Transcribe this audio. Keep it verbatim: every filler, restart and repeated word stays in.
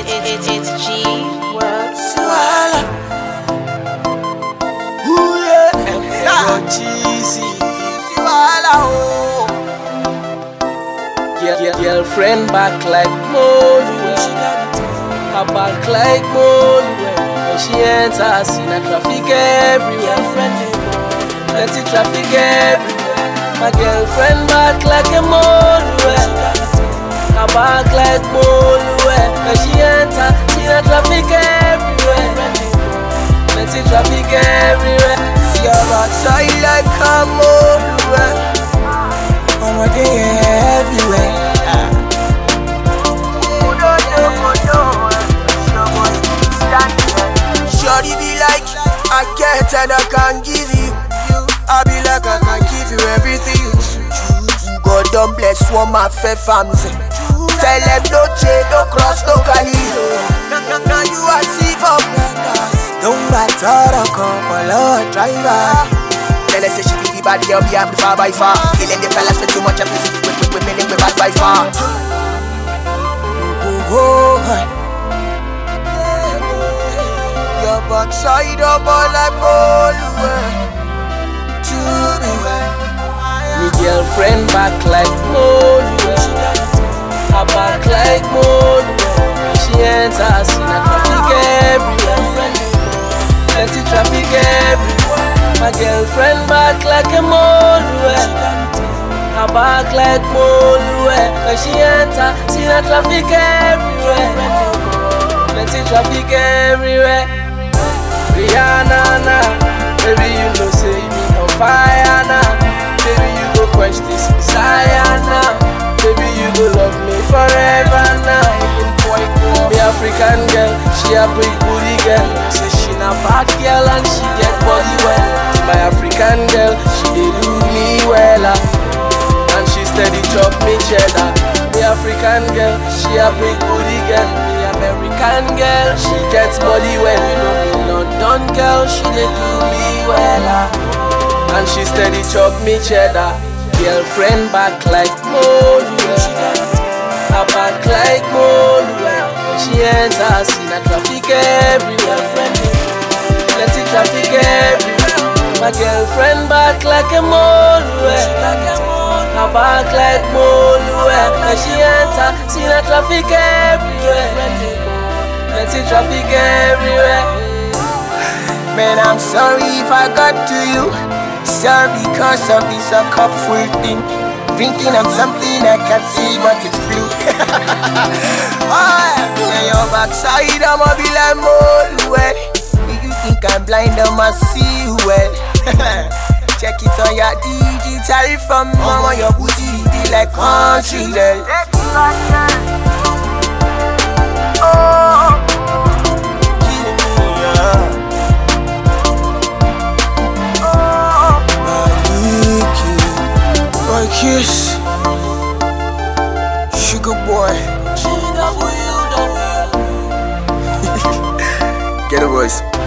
It's, it's, it's G World. Swallow. Ooh yeah. Yo, cheesy. Swallow. Girl, girl, girlfriend back like Moluwe. Her back like Moluwe. When she enters, see the traffic everywhere. Plenty traffic everywhere. My girlfriend back like a Moluwe. Her back like Moluwe. When she enter, see the traffic everywhere. Plenty traffic everywhere. See her outside like a Moluwe. I'ma day everywhere. Shorty be like, I get and I can give you. I be like, I can give you everything. God don't bless one my fair family. Tell them no change, no cross, no Cali. Now you are see for don't matter the couple or driver. Tell her say she be the bad girl, be happy far by far. Killing the fellas with too much of this, with with with meaning we bad by far. Oh, oh, oh. Your backside up all like Moluwe. To me well. Me girlfriend back like Moluwe. Her back like Moluwe. She enters in a traffic everywhere. Plenty traffic everywhere. My girlfriend back like a Moluwe. Her back like Moluwe. When she enter, see the traffic everywhere. Plenty traffic everywhere. Rihanna, nah. Baby you know say me on fire now. Baby you go quench this desire now. Baby you go love me forever now. Me African girl, she a big booty girl. Say she na bad girl and she get body well. My African girl, she dey do me well uh. And she steady chop me cheddar. Me African girl, she a big booty girl. Me American girl, she gets body well. You know me London girl, she dey do me well uh. And she steady chop me cheddar. Girlfriend back like Moluwe. Her back like Moluwe. She enters in a traffic everywhere. Plenty traffic everywhere. My girlfriend back like a Moluwe. Her back like Moluwe. When she enter, see the traffic everywhere. Plenty traffic everywhere. Man, I'm sorry if I got to you. Sorry because of this a cup full thing. Drinking on something I can't see but it's blue. Oh, yeah, your backside I'ma be like Moluwe. If you think I'm blind I'ma see you well. Check it on your digital from mama. Your booty be like country girl. Oh, killing me, yeah. My kiss, sugar boy. G W W. Get a voice.